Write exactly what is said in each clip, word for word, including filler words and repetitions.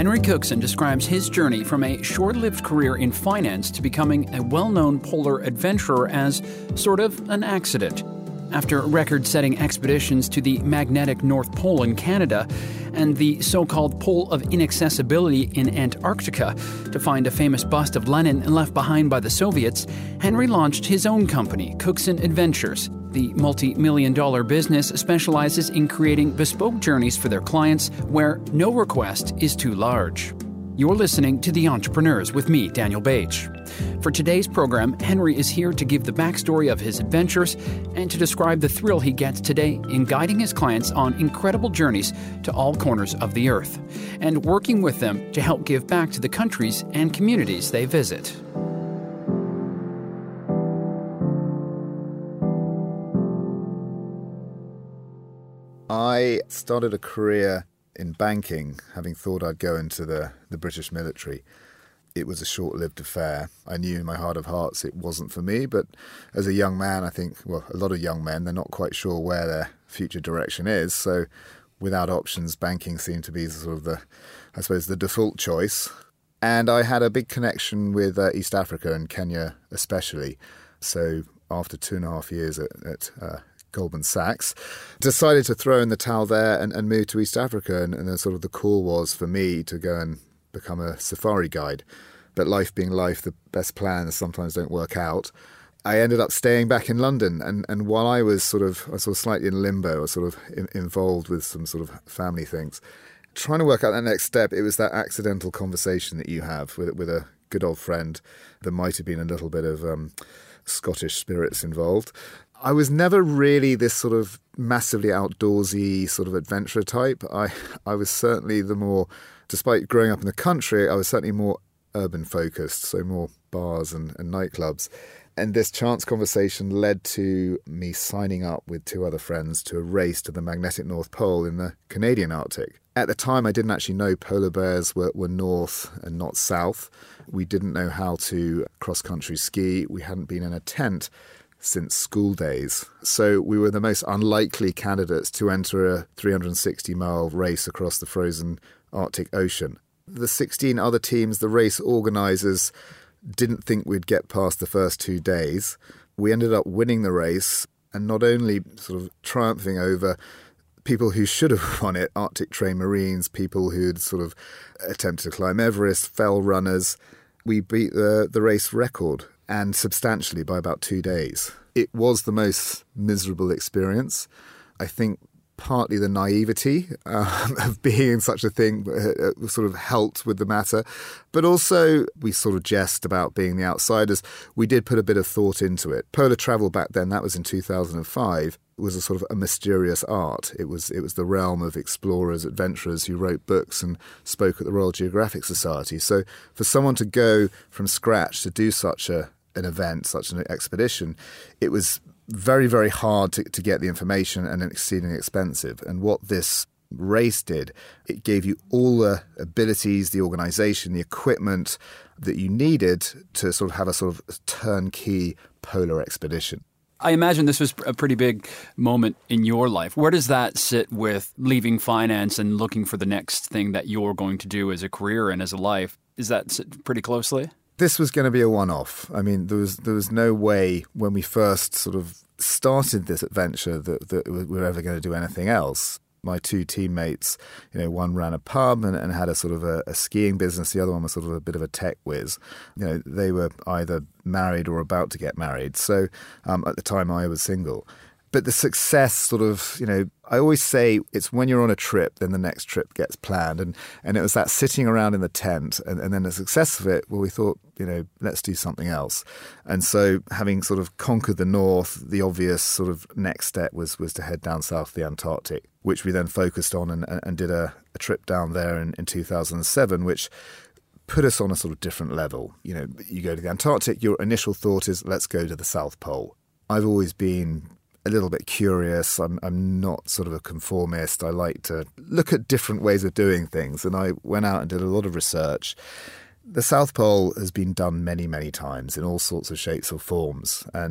Henry Cookson describes his journey from a short-lived career in finance to becoming a well-known polar adventurer as sort of an accident. After record-setting expeditions to the magnetic North Pole in Canada and the so-called Pole of Inaccessibility in Antarctica to find a famous bust of Lenin left behind by the Soviets, Henry launched his own company, Cookson Adventures. The multi-million dollar business specializes in creating bespoke journeys for their clients where no request is too large. You're listening to The Entrepreneurs with me, Daniel Bach. For today's program, Henry is here to give the backstory of his adventures and to describe the thrill he gets today in guiding his clients on incredible journeys to all corners of the earth and working with them to help give back to the countries and communities they visit. I started a career in banking, having thought I'd go into the, the British military. It was a short-lived affair. I knew in my heart of hearts it wasn't for me, but as a young man, I think, well, a lot of young men, they're not quite sure where their future direction is. So without options, banking seemed to be sort of the, I suppose, the default choice. And I had a big connection with uh, East Africa and Kenya especially. So after two and a half years at, at uh, Goldman Sachs, decided to throw in the towel there and, and move to East Africa. And, and then sort of the call was for me to go and become a safari guide. But life being life, the best plans sometimes don't work out. I ended up staying back in London. And, and while I was sort of, I was sort of slightly in limbo, I was sort of in, involved with some sort of family things, trying to work out that next step, it was that accidental conversation that you have with, with a good old friend. There might have been a little bit of um, Scottish spirits involved. I was never really this sort of massively outdoorsy sort of adventurer type. I I was certainly the more, despite growing up in the country, I was certainly more urban focused, so more bars and, and nightclubs. And this chance conversation led to me signing up with two other friends to a race to the magnetic North Pole in the Canadian Arctic. At the time, I didn't actually know polar bears were, were north and not south. We didn't know how to cross-country ski. We hadn't been in a tent since school days. So we were the most unlikely candidates to enter a three hundred sixty mile race across the frozen Arctic Ocean. The sixteen other teams, the race organisers, didn't think we'd get past the first two days. We ended up winning the race and not only sort of triumphing over people who should have won it, Arctic trained Marines, people who'd sort of attempted to climb Everest, fell runners. We beat the, the race record, and substantially by about two days. It was the most miserable experience. I think partly the naivety um, of being in such a thing uh, sort of helped with the matter. But also we sort of jest about being the outsiders. We did put a bit of thought into it. Polar travel back then, that was in two thousand five, was a sort of a mysterious art. It was it was the realm of explorers, adventurers who wrote books and spoke at the Royal Geographic Society. So for someone to go from scratch to do such a an event, such an expedition, it was very, very hard to, to get the information and exceedingly expensive. And what this race did, it gave you all the abilities, the organisation, the equipment that you needed to sort of have a sort of turnkey polar expedition. I imagine this was a pretty big moment in your life. Where does that sit with leaving finance and looking for the next thing that you're going to do as a career and as a life? Is that sit pretty closely? This was going to be a one-off. I mean, there was there was no way when we first sort of started this adventure that, that we were ever going to do anything else. My two teammates, you know, one ran a pub and, and had a sort of a, a skiing business. The other one was sort of a bit of a tech whiz. You know, they were either married or about to get married. So um, at the time I was single. But the success sort of, you know, I always say it's when you're on a trip, then the next trip gets planned. And, and it was that sitting around in the tent and, and then the success of it, well, we thought, you know, let's do something else. And so having sort of conquered the north, the obvious sort of next step was was to head down south to the Antarctic, which we then focused on and, and did a, a trip down there in, in two thousand seven, which put us on a sort of different level. You know, you go to the Antarctic, your initial thought is, let's go to the South Pole. I've always been a little bit curious. I'm I'm not sort of a conformist. I like to look at different ways of doing things. And I went out and did a lot of research. The South Pole has been done many, many times in all sorts of shapes or forms. And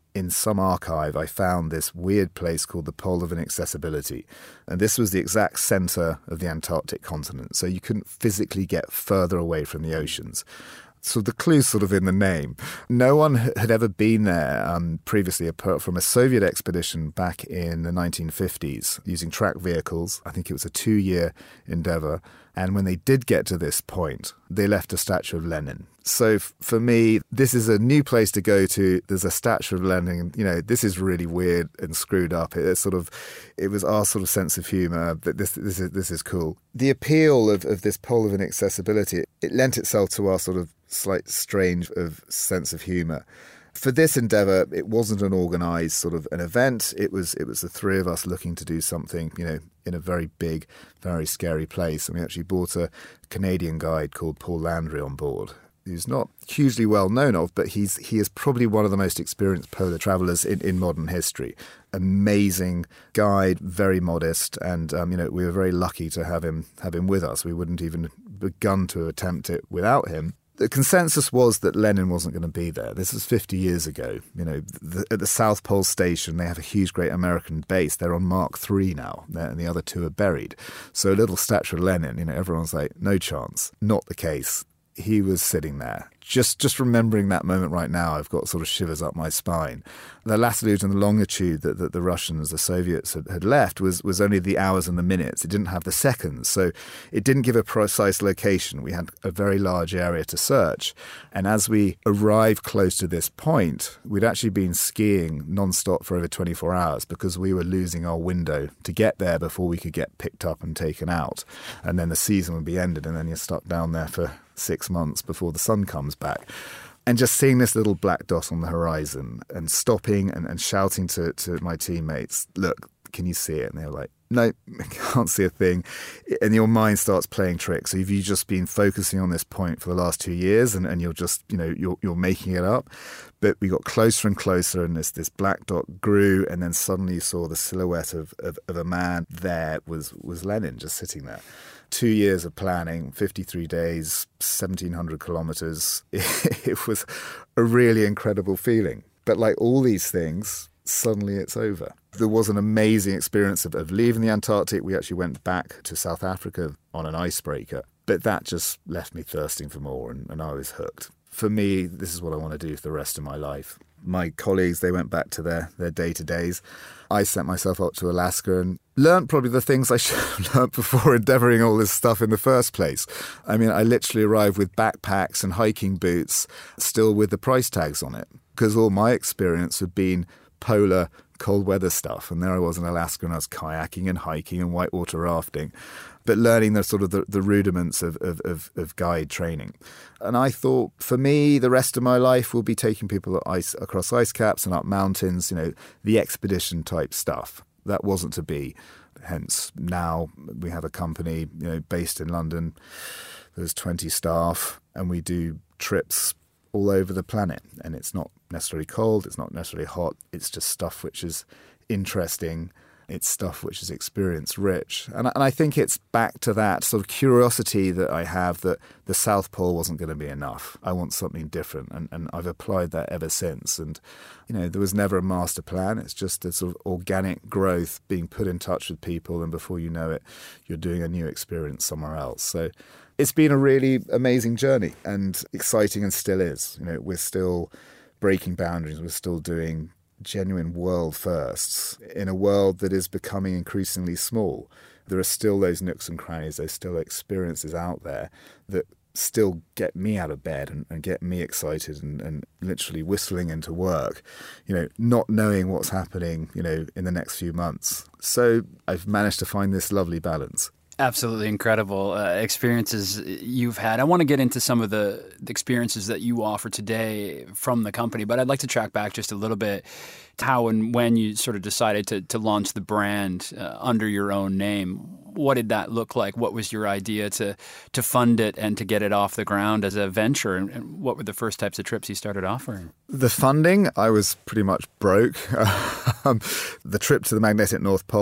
in some archive, I found this weird place called the Pole of Inaccessibility. And this was the exact centre of the Antarctic continent. So you couldn't physically get further away from the oceans. So the clue's sort of in the name. No one had ever been there um, previously, apart from a Soviet expedition back in the nineteen fifties using tracked vehicles. I think it was a two-year endeavour. And when they did get to this point, they left a statue of Lenin. So f- for me, this is a new place to go to. There's a statue of Lenin. You know, this is really weird and screwed up. It, it's sort of, it was our sort of sense of humour that this this is this is cool. The appeal of, of this Pole of Inaccessibility, it, it lent itself to our sort of slight strange of sense of humour. For this endeavour, it wasn't an organised sort of an event. It was it was the three of us looking to do something, you know, in a very big, very scary place. And we actually brought a Canadian guide called Paul Landry on board, who's not hugely well known of, but he's he is probably one of the most experienced polar travellers in, in modern history. Amazing guide, very modest, and um, you know, we were very lucky to have him have him with us. We wouldn't even begun to attempt it without him. The consensus was that Lenin wasn't going to be there. This was fifty years ago. You know, the, at the South Pole Station, they have a huge, great American base. They're on Mark three now, and the other two are buried. So a little statue of Lenin, you know, everyone's like, no chance. Not the case. He was sitting there. Just just remembering that moment right now, I've got sort of shivers up my spine. The latitude and the longitude that, that the Russians, the Soviets had, had left was, was only the hours and the minutes. It didn't have the seconds. So it didn't give a precise location. We had a very large area to search. And as we arrived close to this point, we'd actually been skiing non-stop for over twenty-four hours because we were losing our window to get there before we could get picked up and taken out. And then the season would be ended, and then you're stuck down there for six months before the sun comes back. And just seeing this little black dot on the horizon and stopping and, and shouting to, to my teammates, look, can you see it? And they were like, no, I can't see a thing. And your mind starts playing tricks. So if you've just been focusing on this point for the last two years and, and you're just, you know, you're, you're making it up. But we got closer and closer, and this, this black dot grew, and then suddenly you saw the silhouette of, of, of a man. There was, was Lenin just sitting there. Two years of planning, fifty-three days, seventeen hundred kilometres. It was a really incredible feeling. But like all these things, suddenly it's over. There was an amazing experience of, of leaving the Antarctic. We actually went back to South Africa on an icebreaker. But that just left me thirsting for more, and, and I was hooked. For me, this is what I want to do for the rest of my life. My colleagues, they went back to their, their day-to-days. I sent myself up to Alaska and learnt probably the things I should have learnt before endeavouring all this stuff in the first place. I mean, I literally arrived with backpacks and hiking boots, still with the price tags on it, because all my experience had been polar, cold weather stuff. And there I was in Alaska, and I was kayaking and hiking and whitewater rafting, but learning the sort of the, the rudiments of, of, of, of guide training. And I thought, for me, the rest of my life will be taking people ice, across ice caps and up mountains, you know, the expedition type stuff. That wasn't to be. Hence, now we have a company, you know, based in London. There's twenty staff, and we do trips all over the planet. And it's not necessarily cold, it's not necessarily hot, it's just stuff which is interesting. It's stuff which is experience rich. And, and I think it's back to that sort of curiosity that I have that the South Pole wasn't going to be enough. I want something different. And, and I've applied that ever since. And, you know, there was never a master plan. It's just a sort of organic growth, being put in touch with people. And before you know it, you're doing a new experience somewhere else. So it's been a really amazing journey and exciting, and still is. You know, we're still breaking boundaries. We're still doing genuine world firsts in a world that is becoming increasingly small. There are still those nooks and crannies, those still experiences out there that still get me out of bed and, and get me excited and, and literally whistling into work, you know, not knowing what's happening, you know, in the next few months. So I've managed to find this lovely balance. Absolutely incredible uh, experiences you've had. I want to get into some of the, the experiences that you offer today from the company, but I'd like to track back just a little bit to how and when you sort of decided to, to launch the brand uh, under your own name. What did that look like? What was your idea to to fund it and to get it off the ground as a venture? And, and what were the first types of trips you started offering? The funding, I was pretty much broke. um, the trip to the magnetic North Pole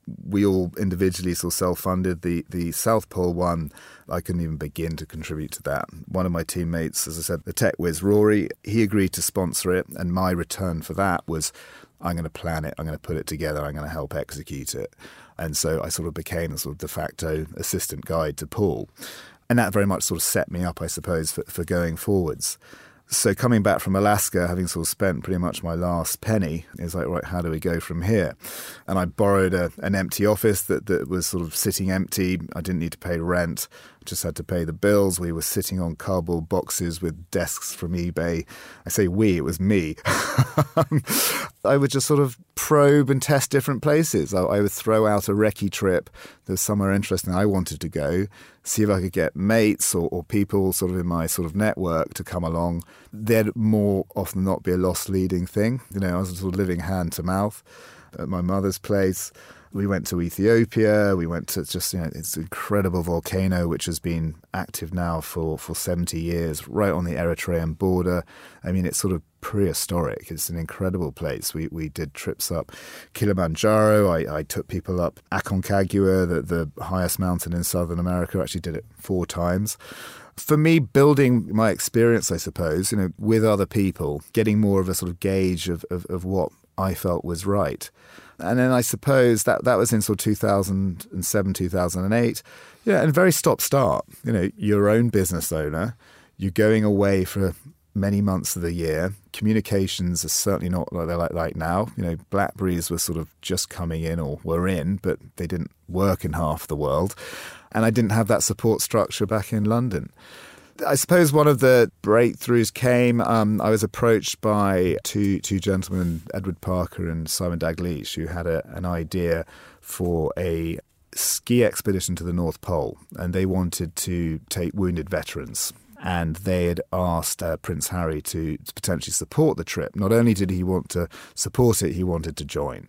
we all individually sort of self-funded. The, the South Pole one, I couldn't even begin to contribute to that. One of my teammates, as I said, the tech whiz, Rory, he agreed to sponsor it. And my return for that was, I'm going to plan it, I'm going to put it together, I'm going to help execute it. And so I sort of became a sort of de facto assistant guide to Paul. And that very much sort of set me up, I suppose, for, for going forwards. So coming back from Alaska, having sort of spent pretty much my last penny, is like, right, how do we go from here? And I borrowed a, an empty office that, that was sort of sitting empty. I didn't need to pay rent, just had to pay the bills. We were sitting on cardboard boxes with desks from eBay. I say we, it was me. I would just sort of probe and test different places. I, I would throw out a recce trip. There's somewhere interesting I wanted to go, see if I could get mates or, or people sort of in my sort of network to come along. There'd more often than not be a lost leading thing. You know, I was sort of living hand to mouth at my mother's place. We went to Ethiopia. We went to just, you know, it's an incredible volcano which has been active now for, for seventy years, right on the Eritrean border. I mean, it's sort of prehistoric. It's an incredible place. We we did trips up Kilimanjaro. I, I took people up Aconcagua, the, the highest mountain in Southern America. I actually did it four times. For me, building my experience, I suppose, you know, with other people, getting more of a sort of gauge of, of, of what I felt was right. And then I suppose that, that was in sort of two thousand seven, two thousand eight. Yeah, and very stop-start. You know, your own business owner, you're going away for many months of the year. Communications are certainly not like they're like, like now. You know, BlackBerrys were sort of just coming in or were in, but they didn't work in half the world. And I didn't have that support structure back in London. I suppose one of the breakthroughs came, um, I was approached by two two gentlemen, Edward Parker and Simon Dalgleish, who had a, an idea for a ski expedition to the North Pole. And they wanted to take wounded veterans. And they had asked uh, Prince Harry to, to potentially support the trip. Not only did he want to support it, he wanted to join.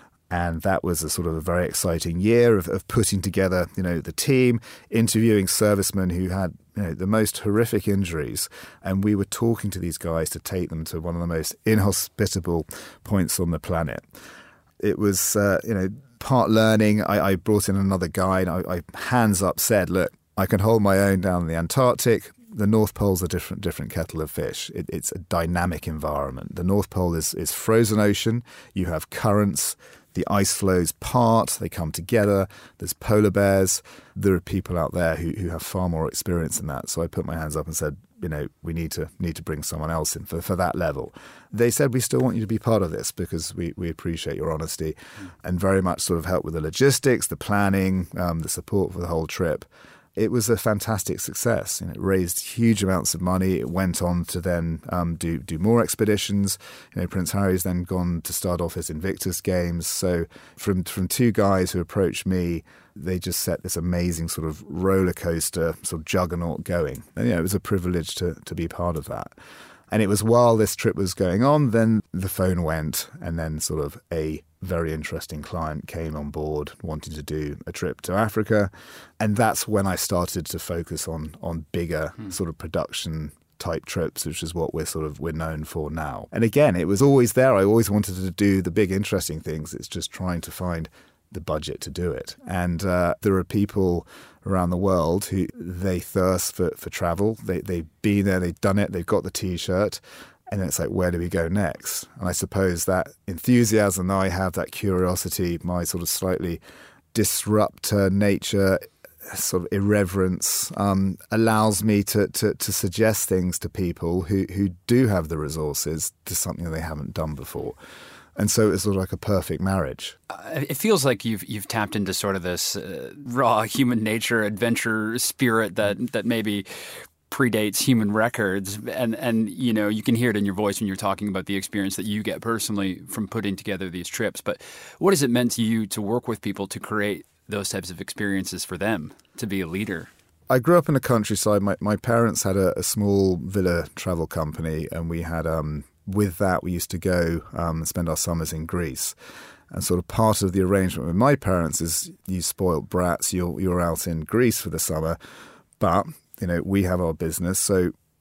And that was a sort of a very exciting year of, of putting together, you know, the team, interviewing servicemen who had, you know, the most horrific injuries. And we were talking to these guys to take them to one of the most inhospitable points on the planet. It was, uh, you know, part learning. I, I brought in another guide. I, I hands up said, look, I can hold my own down in the Antarctic. The North Pole's a different different kettle of fish. It, it's a dynamic environment. The North Pole is, is frozen ocean. You have currents. The ice flows part, they come together, there's polar bears. There are people out there who, who have far more experience than that. So I put my hands up and said, you know, we need to need to bring someone else in for, for that level. They said, we still want you to be part of this because we, we appreciate your honesty mm. and very much sort of help with the logistics, the planning, um, the support for the whole trip. It was a fantastic success. You know, it raised huge amounts of money. It went on to then um, do do more expeditions. You know, Prince Harry's then gone to start off his Invictus Games. So from from two guys who approached me, they just set this amazing sort of roller coaster, sort of juggernaut going. And yeah, it was a privilege to to be part of that. And it was while this trip was going on, then the phone went, and then sort of a very interesting client came on board wanting to do a trip to Africa. And that's when I started to focus on on bigger hmm. sort of production type trips, which is what we're sort of we're known for now. And again, it was always there. I always wanted to do the big interesting things. It's just trying to find the budget to do it. And uh, there are people around the world who they thirst for, for travel. They, they've been there, they've done it, they've got the T-shirt. And then it's like, where do we go next? And I suppose that enthusiasm I have, that curiosity, my sort of slightly disruptor nature, sort of irreverence, um, allows me to, to, to suggest things to people who, who do have the resources to something they haven't done before. And so it's sort of like a perfect marriage. Uh, it feels like you've you've tapped into sort of this uh, raw human nature, adventure spirit that that maybe predates human records. And, and, you know, you can hear it in your voice when you're talking about the experience that you get personally from putting together these trips. But what has it meant to you to work with people to create those types of experiences for them, to be a leader? I grew up in the countryside. My, my parents had a, a small villa travel company, and we had... um. With that, we used to go um, and spend our summers in Greece. And sort of part of the arrangement with my parents is you spoiled brats, you're, you're out in Greece for the summer. But, you know, we have our business. So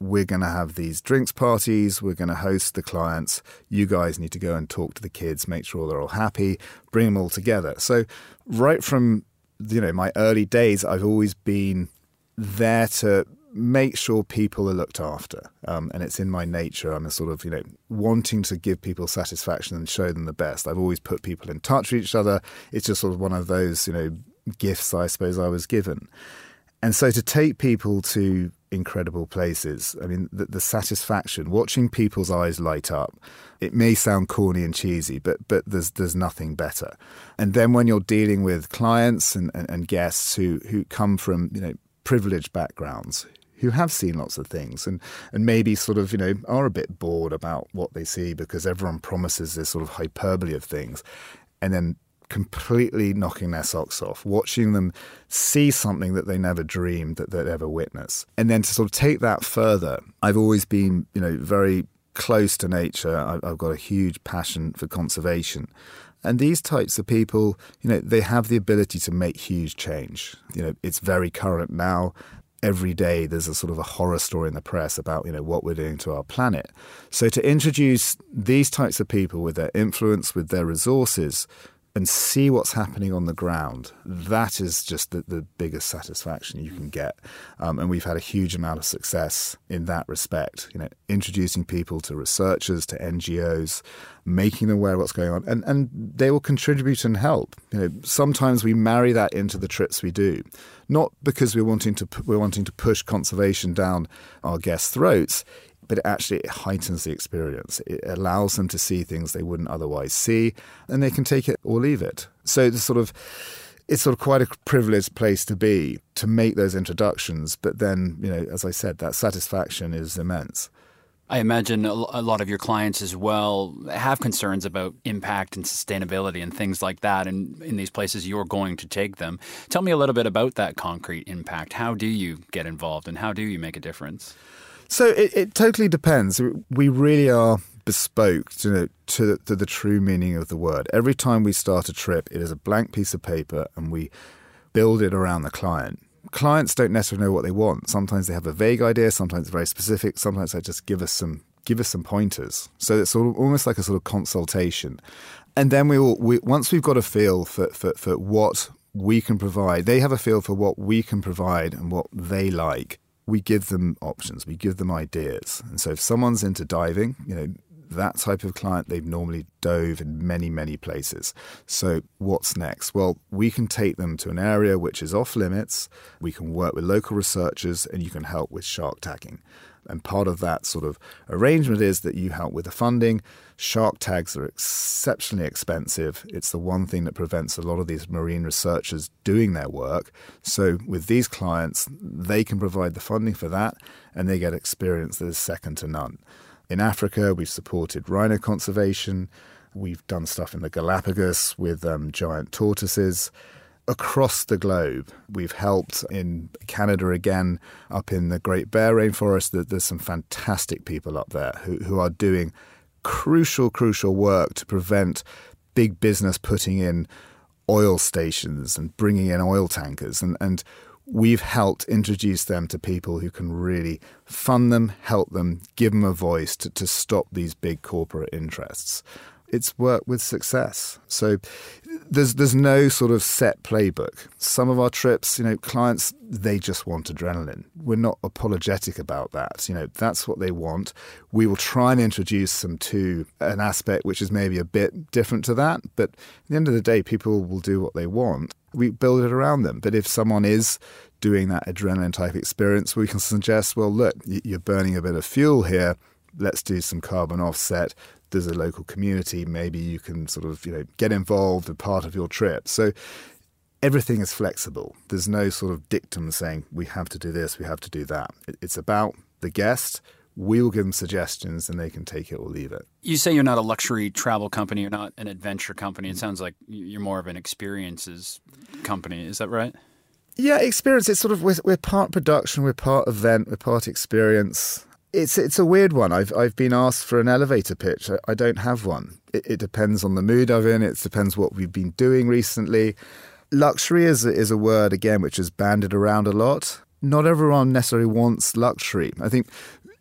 we're going to have these drinks parties, we're going to host the clients, you guys need to go and talk to the kids, make sure they're all happy, bring them all together. So right from, you know, my early days, I've always been there to make sure people are looked after. Um, and it's in my nature. I'm a sort of, you know, wanting to give people satisfaction and show them the best. I've always put people in touch with each other. It's just sort of one of those, you know, gifts I suppose I was given. And so to take people to incredible places, I mean, the, the satisfaction, watching people's eyes light up, it may sound corny and cheesy, but but there's there's nothing better. And then when you're dealing with clients and, and, and guests who, who come from, you know, privileged backgrounds, who have seen lots of things and, and maybe sort of, you know, are a bit bored about what they see because everyone promises this sort of hyperbole of things, and then completely knocking their socks off, watching them see something that they never dreamed that they'd ever witness. And then to sort of take that further, I've always been, you know, very close to nature. I've, I've got a huge passion for conservation. And these types of people, you know, they have the ability to make huge change. You know, it's very current now. Every day there's a sort of a horror story in the press about, you know, what we're doing to our planet. So to introduce these types of people with their influence, with their resources, and see what's happening on the ground, that is just the, the biggest satisfaction you can get. Um, and we've had a huge amount of success in that respect, you know, introducing people to researchers, to N G Os, making them aware of what's going on, and, and they will contribute and help. You know, sometimes we marry that into the trips we do, not because we're wanting to we're wanting to push conservation down our guests' throats, but it actually it heightens the experience. It allows them to see things they wouldn't otherwise see, and they can take it or leave it. So it's sort of, it's sort of quite a privileged place to be, to make those introductions. But then, you know, as I said, that satisfaction is immense. I imagine a lot of your clients as well have concerns about impact and sustainability and things like that, and in these places you're going to take them. Tell me a little bit about that concrete impact. How do you get involved and how do you make a difference? So it, it totally depends. We really are bespoke to, to, to the true meaning of the word. Every time we start a trip, it is a blank piece of paper and we build it around the client. Clients don't necessarily know what they want. Sometimes they have a vague idea, sometimes very specific, sometimes they just give us some give us some pointers. So it's sort of almost like a sort of consultation. And then we will, we, once we've got a feel for, for, for what we can provide, they have a feel for what we can provide and what they like. We give them options, we give them ideas. And so if someone's into diving, you know, that type of client, they've normally dove in many, many places. So what's next? Well, we can take them to an area which is off limits. We can work with local researchers and you can help with shark tagging. And part of that sort of arrangement is that you help with the funding. Shark tags are exceptionally expensive. It's the one thing that prevents a lot of these marine researchers doing their work. So with these clients, they can provide the funding for that and they get experience that is second to none. In Africa, we've supported rhino conservation. We've done stuff in the Galapagos with um, giant tortoises. Across the globe, we've helped in Canada again, up in the Great Bear Rainforest. There's some fantastic people up there who, who are doing crucial, crucial work to prevent big business putting in oil stations and bringing in oil tankers. And, and we've helped introduce them to people who can really fund them, help them, give them a voice to, to stop these big corporate interests. It's worked with success. So there's there's no sort of set playbook. Some of our trips, you know, clients, they just want adrenaline. We're not apologetic about that. You know, that's what they want. We will try and introduce them to an aspect which is maybe a bit different to that. But at the end of the day, people will do what they want. We build it around them. But if someone is doing that adrenaline type experience, we can suggest, well, look, you're burning a bit of fuel here. Let's do some carbon offset. There's a local community, maybe you can sort of, you know, get involved as part of your trip. So everything is flexible. There's no sort of dictum saying we have to do this, we have to do that. It's about the guest. We will give them suggestions and they can take it or leave it. You say you're not a luxury travel company, you're not an adventure company. It sounds like you're more of an experiences company. Is that right? Yeah, experience. It's sort of, we're, we're part production, we're part event, we're part experience. It's it's a weird one. I've I've been asked for an elevator pitch. I, I don't have one. It, it depends on the mood I'm in. It depends what we've been doing recently. Luxury is a, is a word, again, which is bandied around a lot. Not everyone necessarily wants luxury. I think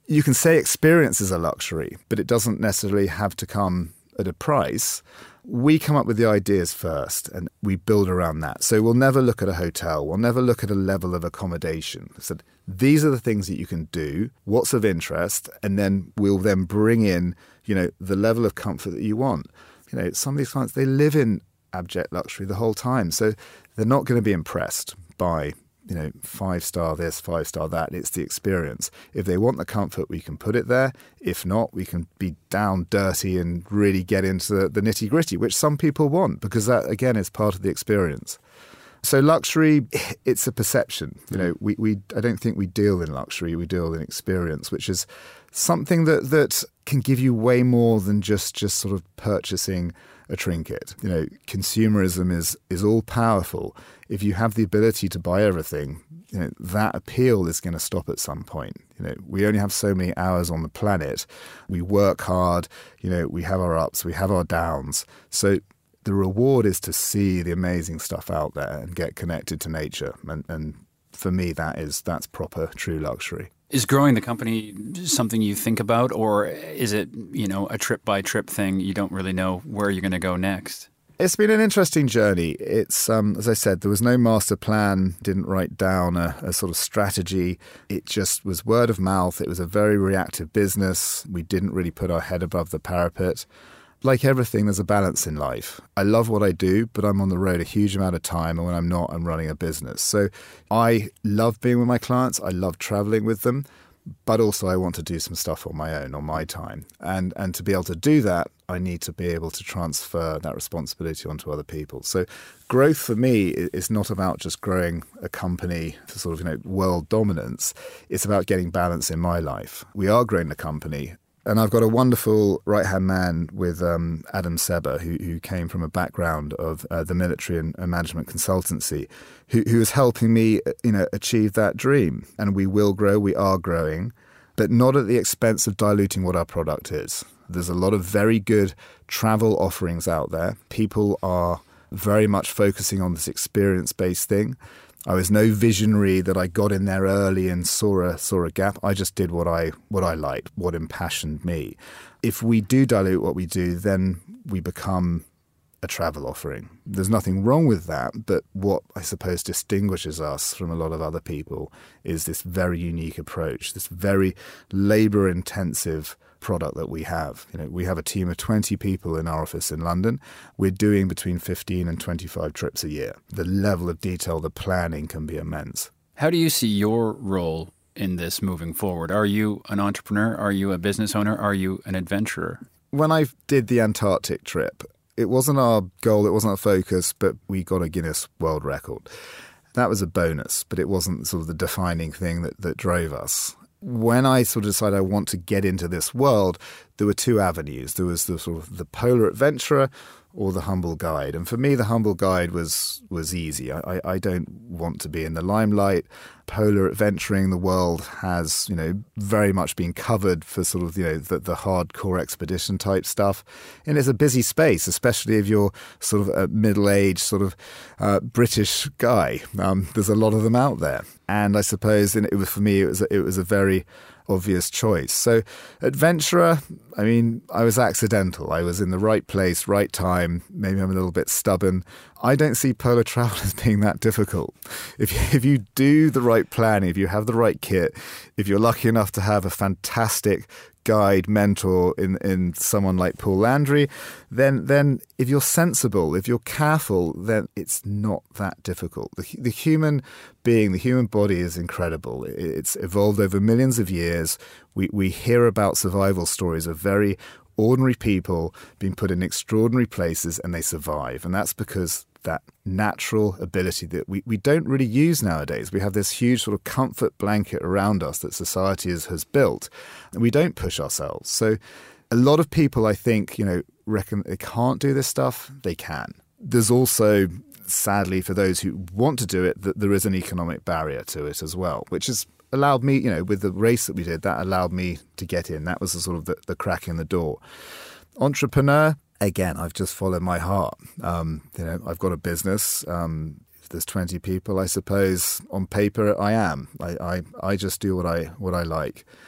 you can say experience is a luxury, but it doesn't necessarily have to come at a price. We come up with the ideas first and we build around that. So we'll never look at a hotel. We'll never look at a level of accommodation. So these are the things that you can do, what's of interest, and then we'll then bring in, you know, the level of comfort that you want. You know, some of these clients, they live in abject luxury the whole time. So they're not going to be impressed by, you know, five star this, five star that. It's the experience. If they want the comfort, we can put it there. If not, we can be down dirty and really get into the, the nitty gritty, which some people want, because that, again, is part of the experience. So luxury, it's a perception. You know, we, we I don't think we deal in luxury. We deal in experience, which is something that, that can give you way more than just, just sort of purchasing a trinket. You know, consumerism is is all powerful. If you have the ability to buy everything, you know, that appeal is going to stop at some point. You know, we only have so many hours on the planet. We work hard. You know, we have our ups, we have our downs. So the reward is to see the amazing stuff out there and get connected to nature. And, and for me, that is that's proper, true luxury. Is growing the company something you think about, or is it, you know, a trip-by-trip thing? You don't really know where you're going to go next? It's been an interesting journey. It's, um, as I said, there was no master plan, didn't write down a, a sort of strategy. It just was word of mouth. It was a very reactive business. We didn't really put our head above the parapet. Like everything, there's a balance in life. I love what I do, but I'm on the road a huge amount of time, and when I'm not, I'm running a business. So I love being with my clients. I love traveling with them, but also I want to do some stuff on my own, on my time. And and to be able to do that, I need to be able to transfer that responsibility onto other people. So growth for me is not about just growing a company for sort of, you know, world dominance. It's about getting balance in my life. We are growing the company. And I've got a wonderful right-hand man with um, Adam Seber, who, who came from a background of uh, the military and, and management consultancy, who, who is helping me, you know, achieve that dream. And we will grow, we are growing, but not at the expense of diluting what our product is. There's a lot of very good travel offerings out there. People are very much focusing on this experience-based thing. I was no visionary that I got in there early and saw a saw a gap. I just did what I what I liked, what impassioned me. If we do dilute what we do, then we become a travel offering. There's nothing wrong with that, but what I suppose distinguishes us from a lot of other people is this very unique approach, this very labor-intensive product that we have. You know, we have a team of twenty people in our office in London. We're doing between fifteen and twenty-five trips a year. The level of detail, the planning can be immense. How do you see your role in this moving forward? Are you an entrepreneur? Are you a business owner? Are you an adventurer? When I did the Antarctic trip, it wasn't our goal, it wasn't our focus, but we got a Guinness World Record. That was a bonus, but it wasn't sort of the defining thing that, that drove us. When I sort of decided I want to get into this world, there were two avenues. There was the sort of the polar adventurer or the humble guide. And for me, the humble guide was was easy. I, I don't want to be in the limelight. Polar adventuring, the world has, you know, very much been covered for sort of, you know, the, the hardcore expedition type stuff. And it's a busy space, especially if you're sort of a middle-aged sort of uh, British guy. Um, there's a lot of them out there. And I suppose and it was, for me, it was, a, it was a very obvious choice. So adventurer, I mean, I was accidental. I was in the right place, right time. Maybe I'm a little bit stubborn. I don't see polar travel as being that difficult. If you, if you do the right planning, if you have the right kit, if you're lucky enough to have a fantastic guide, mentor in, in someone like Paul Landry, then then if you're sensible, if you're careful, then it's not that difficult. The, the human being, the human body is incredible. It's evolved over millions of years. We, we hear about survival stories of very ordinary people being put in extraordinary places and they survive. And that's because that natural ability that we, we don't really use nowadays. We have this huge sort of comfort blanket around us that society has, has built, and we don't push ourselves. So a lot of people, I think, you know, reckon they can't do this stuff. They can. There's also, sadly, for those who want to do it, that there is an economic barrier to it as well, which has allowed me, you know, with the race that we did, that allowed me to get in. That was the sort of the, the crack in the door. Entrepreneur, again, I've just followed my heart. Um, you know, I've got a business. Um, if there's twenty people, I suppose on paper I am. I, I, I just do what I what I like.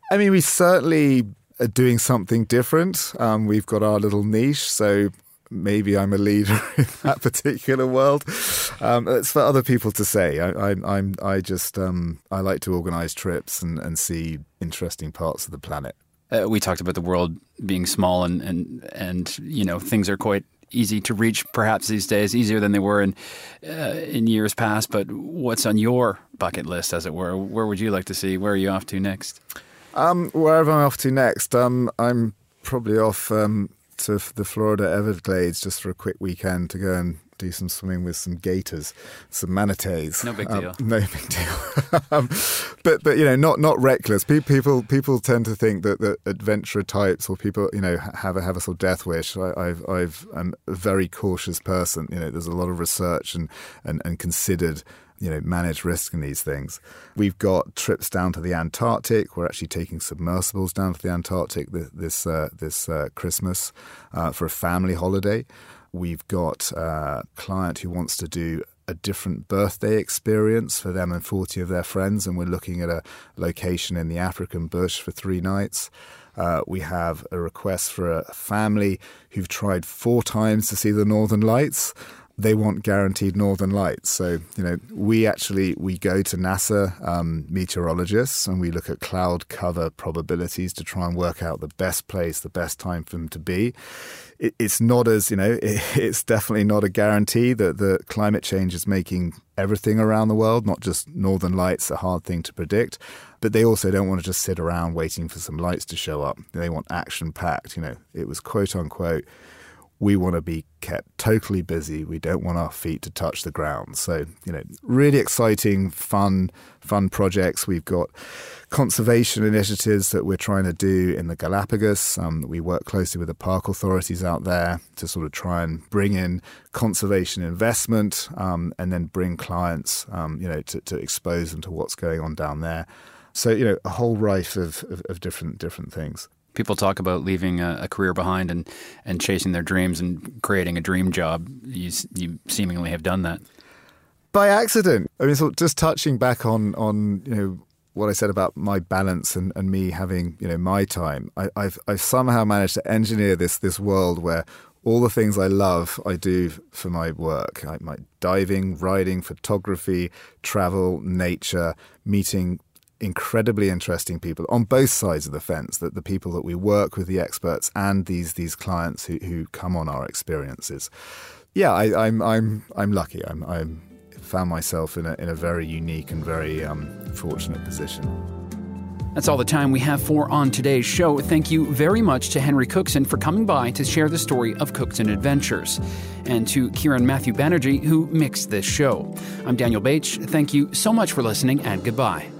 I mean, we certainly are doing something different. Um, we've got our little niche, so maybe I'm a leader in that particular world. Um, it's for other people to say. I, I, I'm, I just, um, I like to organise trips and, and see interesting parts of the planet. Uh, we talked about the world being small and, and, and, you know, things are quite easy to reach perhaps these days, easier than they were in uh, in years past. But what's on your bucket list, as it were? Where would you like to see? Where are you off to next? Um, wherever I'm off to next, um, I'm probably off um, to the Florida Everglades just for a quick weekend to go and do some swimming with some gators, some manatees. No big deal. Um, no big deal. um, but but you know, not not reckless. People people tend to think that, that adventurer types or people you know have a have a sort of death wish. I, I've I've I'm a very cautious person. You know, there's a lot of research and and, and considered. You know, manage risk in these things. We've got trips down to the Antarctic. We're actually taking submersibles down to the Antarctic this this, uh, this uh, Christmas uh, for a family holiday. We've got a client who wants to do a different birthday experience for them and forty of their friends, and we're looking at a location in the African bush for three nights. Uh, we have a request for a family who've tried four times to see the Northern Lights. They want guaranteed Northern Lights. So, you know, we actually, we go to NASA um, meteorologists and we look at cloud cover probabilities to try and work out the best place, the best time for them to be. It, it's not as, you know, it, it's definitely not a guarantee that the climate change is making everything around the world, not just Northern Lights, a hard thing to predict. But they also don't want to just sit around waiting for some lights to show up. They want action-packed, you know. It was quote unquote, we want to be kept totally busy. We don't want our feet to touch the ground. So, you know, really exciting, fun, fun projects. We've got conservation initiatives that we're trying to do in the Galapagos. Um, we work closely with the park authorities out there to sort of try and bring in conservation investment um, and then bring clients, um, you know, to, to expose them to what's going on down there. So, you know, a whole rife of, of, of different different things. People talk about leaving a, a career behind and, and chasing their dreams and creating a dream job. You, you seemingly have done that. By accident. I mean, so just touching back on, on you know, what I said about my balance and, and me having, you know, my time. I, I've I've somehow managed to engineer this this world where all the things I love, I do for my work. I, my diving, riding, photography, travel, nature, meeting incredibly interesting people on both sides of the fence, that the people that we work with, the experts, and these these clients who, who come on our experiences. Yeah, I, I'm I'm I'm lucky. I'm I'm found myself in a in a very unique and very um, fortunate position. That's all the time we have for on today's show. Thank you very much to Henry Cookson for coming by to share the story of Cookson Adventures, and to Kieran Matthew Banerjee, who mixed this show. I'm Daniel Bache. Thank you so much for listening, and goodbye.